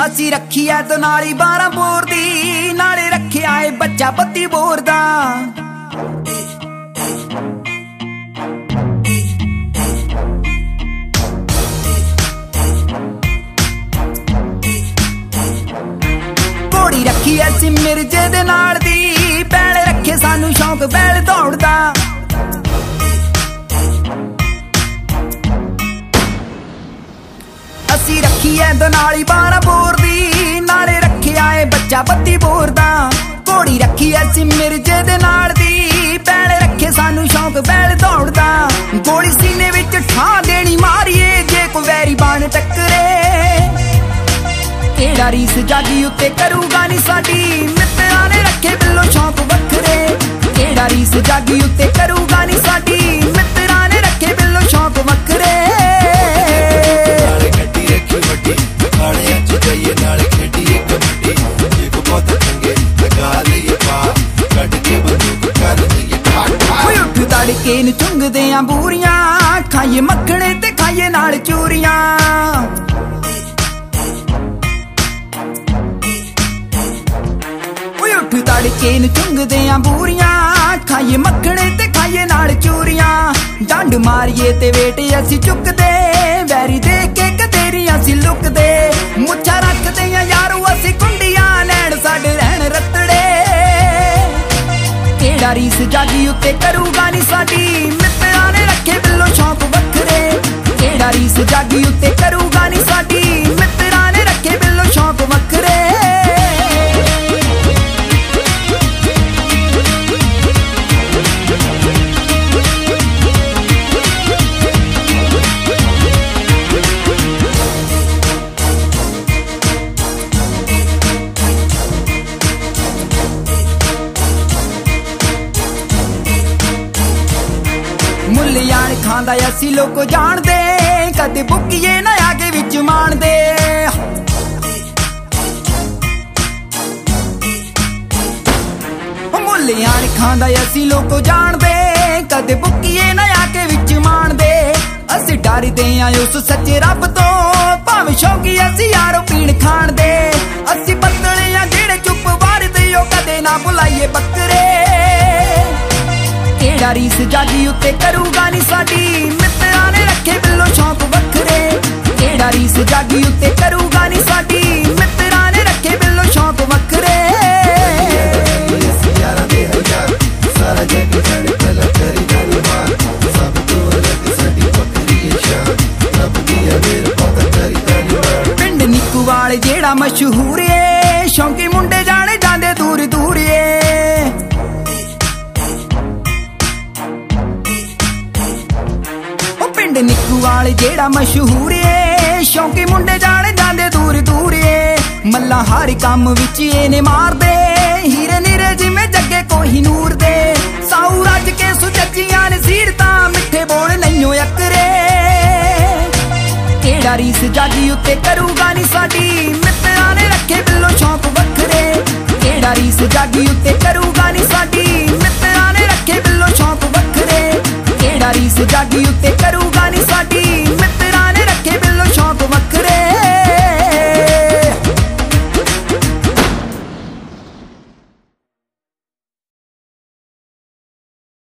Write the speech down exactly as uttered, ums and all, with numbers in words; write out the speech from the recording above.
ਅਸੀਂ ਰੱਖੀ ਐ ਤੇ ਨਾਲੀ ਬਾਰਾਂ ਬੋਰ ਦੀ, ਨਾਲੇ ਰੱਖਿਆ ਏ ਬੱਚਾ ਬੱਤੀ ਬੋਰ ਦਾ। ਘੋੜੀ ਰੱਖੀ ਐ ਸੀ ਮਿਰਜੇ ਦੇ ਨਾਲ ਦੀ, ਬੈਲ ਰੱਖੇ ਸਾਨੂੰ ਸ਼ੌਂਕ ਬੈਲ ਦੌੜਦਾ। ਅਸੀਂ ਰੱਖੀ ਐ ਦਨਾਲੀ ਬਾਰਾਂ ਬੋਰ ਦੀ, ਨਾਲੇ ਰੱਖਿਆ ਏ ਬੱਚਾ ਬੱਤੀ ਬੋਰ ਦਾ। ਘੋੜੀ ਰੱਖੀ ਐ ਸੀ ਮਿਰਜੇ ਦੇ ਨਾਲ ਦੀ, ਬੈਲ ਰੱਖੇ ਸਾਨੂੰ ਸ਼ੌਂਕ ਬੈਲ ਦੌੜਦਾ। ਗੋਲੀ ਸੀਨੇ ਵਿੱਚ ਠਾਂ ਦੇਣੀ ਮਾਰੀਏ, ਜੇ ਕੋਈ ਵੈਰੀ ਬਾਣ ਟੱਕਰੇ। ਕਿਹੜਾ ਰੀਸ ਜਾਗੀ ਉੱਤੇ ਕਰੂਗਾ ਨੀ ਸਾਡੀ, ਮਿੱਤਰਾਂ ਨੇ ਰੱਖੇ ਬਿੱਲੋ ਸ਼ੌਂਕ ਵੱਖਰੇ। ਕਿਹੜਾ ਰੀਸ ਜਾਗੀ ਉੱਤੇ ਕਰੂਗਾ ਨੀ ਸਾਡੀ, ਮਿੱਤਰਾਂ ਨੇ ਰੱਖੇ ਬਿੱਲੋ ਸ਼ੌਂਕ ਵੱਖਰੇ। ਨਾਲੇ ਖੇਡੀਏ ਕਬੱਡੀ, ਜੇ ਕੋ ਬਹੁਤ ਚੰਗੇ ਲਗਾ ਲਈਏ ਪਾ, ਕੱਢ ਕੇ ਬੰਦੂਕ ਕਰ ਲਈਏ ਠਾਠਾ। ਓਏ ਉੱਠ ਤੜਕੇ ਨੂੰ ਚੁੰਗਦੇ ਆਂ ਬੂਰੀਆਂ, ਖਾਈਏ ਮੱਖਣੇ ਤੇ ਖਾਈਏ ਨਾਲ ਚੂਰੀਆਂ। ਓਏ ਉੱਠ ਤੜਕੇ ਨੂੰ ਚੁੰਗਦੇ ਆਂ ਬੂਰੀਆਂ, ਖਾਈਏ ਮੱਖਣੇ ਤੇ ਖਾਈਏ ਨਾਲ ਚੂਰੀਆਂ। ਡੰਡ ਮਾਰੀਏ ਤੇ ਵੇਟ ਅਸੀਂ ਚੁੱਕਦੇ, ਵੈਰੀ ਦੇਖ ਕੇ ਕਤੇਰੀਆਂ ਅਸੀਂ ਲੁਕਦੇ। ਮੁੱਛਾਂ ਰੱਖਦੇ ਆਂ ਯਾਰੋ ਅਸੀਂ ਕੁੰਡੀਆਂ, ਨੈਣ ਸਾਡੇ ਰਹਿਣ ਰੱਤੜੇ। ਕਿਹੜਾ ਰੀਸ ਜਾਗੀ ਉੱਤੇ ਕਰੂਗਾ ਨੀ ਸਾਡੀ, ਮਿੱਤਰਾਂ ਨੇ ਰੱਖੇ ਬਿੱਲੋ ਸ਼ੌਂਕ ਵੱਖਰੇ। ਕਿਹੜਾ ਰੀਸ ਜਾਗੀ ਉੱਤੇ ਕਰੂਗਾ ਨੀ ਸਾਡੀ, ਮਿੱਤਰਾਂ ਨੇ ਰੱਖੇ ਬਿੱਲੋ ਸ਼ੌਂਕ ਵੱਖਰੇ। ਮੁੱਲ ਯਾਰ ਖਾਂਦਾ ਅਸੀਂ ਲੋਕ ਜਾਣਦੇ, ਕਦੇ ਬੁੱਕੀਏ ਨਾ ਆਗੇ ਵਿੱਚ ਮਾਣਦੇ। ਮੁੱਲ ਯਾਰ ਖਾਂਦਾ ਅਸੀਂ ਲੋਕ ਜਾਣਦੇ, ਕਦੇ ਬੁੱਕੀਏ ਨਾ ਆਗੇ ਵਿੱਚ ਮਾਣਦੇ। ਅਸੀਂ ਡਰਦੇ ਆਂ ਉਸ ਸੱਚੇ ਰੱਬ ਤੋਂ, ਭਾਵੇਂ ਸ਼ੌਂਕੀ ਅਸੀਂ ਯਾਰੋ ਪੀਣ ਖਾਣ ਦੇ। ਅਸੀਂ ਬੱਦਲੇ ਆਂ ਜਿਹੜੇ ਚੁੱਪ ਵਾਰਦੇ, ਉਹ ਕਦੇ ਨਾ ਬੁਲਾਈਏ ਬੱਕਰੇ। ਕਿਹੜਾ ਰੀਸ ਜਾਗੀ ਉੱਤੇ ਕਰੂਗਾ ਨੀ ਸਾਡੀ, ਮਿੱਤਰਾਂ ਨੇ ਰੱਖੇ ਬਿੱਲੋ ਸ਼ੌਂਕ ਵੱਖਰੇ। ਕਿਹੜਾ ਰੀਸ ਜਾਗੀ ਉੱਤੇ ਕਰੂਗਾ ਨੀ ਸਾਡੀ, ਮਿੱਤਰਾਂ ਨੇ ਰੱਖੇ ਬਿੱਲੋ ਸ਼ੌਂਕ ਵੱਖਰੇ। ਯਾਰਾਂ ਦੇ ਹਜ਼ਾਰ ਸਾਰਾ ਜੱਗ ਜਾਣੇ ਪਹਿਲਾਂ ਕਰੀ ਜਾਣੀ ਮਾਰ, ਸਭ ਤੋਂ ਅਲੱਗ ਸਾਡੀ ਵੱਖਰੀ ਸ਼ਾਨ, ਰੱਬ ਦੀ ਆ ਮੇਰ ਪਤਾ ਕਰੀ ਜਾਣੀ ਮਾਰ। ਪਿੰਡ ਨਿੱਕੂ ਵਾਲੇ ਜਿਹੜਾ ਮਸ਼ਹੂਰ ਏ, ਸ਼ੌਂਕੀ ਮੁੰਡੇ ਜਾਣੇ ਜਾਂਦੇ ਦੂਰ ਦੂਰ ਏ। ਪਿੰਡ ਨਿੱਕੂ ਵਾਲੇ ਜਿਹੜਾ ਮਸ਼ਹੂਰ ਏ, ਸ਼ੌਂਕੀ ਮੁੰਡੇ ਜਾਣੇ ਜਾਂਦੇ ਦੂਰ ਦੂਰ ਏ। ਮੱਲਾ ਹਰ ਕੰਮ ਵਿੱਚ ਇਹਨੇ ਮਾਰਦੇ, ਹੀਰੇ ਨੀਰੇ ਜਿਵੇਂ ਜੱਗੇ ਕੋਈ ਨੂਰ ਦੇ। ਸਾਊ ਰੱਜ ਕੇ ਸੁਜੱਜੀਆਂ ਨੇ ਸੀਰਤਾਂ, ਮਿੱਠੇ ਬੋਲ ਨਹੀਂਓ ਅੱਕਰੇ। ਕਿਹੜਾ ਰੀਸ ਜਾਗੀ ਉੱਤੇ ਕਰੂਗਾ ਨੀ ਸਾਡੀ, ਮਿੱਤਰਾਂ ਨੇ ਰੱਖੇ ਬਿੱਲੋ ਸ਼ੌਂਕ ਵੱਖਰੇ। ਕਿਹੜਾ ਰੀਸ ਜਾਗੀ ਉੱਤੇ ਕਰੂਗਾ ਨੀ ਸਾਡੀ, ਮਿੱਤਰਾਂ ਨੇ ਰੱਖੇ ਬਿੱਲੋ ਸ਼ੌਂਕ ਵੱਖਰੇ। ਕਿਹੜਾ ਰੀਸ ਜਾਗੀ ਉੱਤੇ ਕਰੂਗਾ ਨੀ ਸਾਡੀ।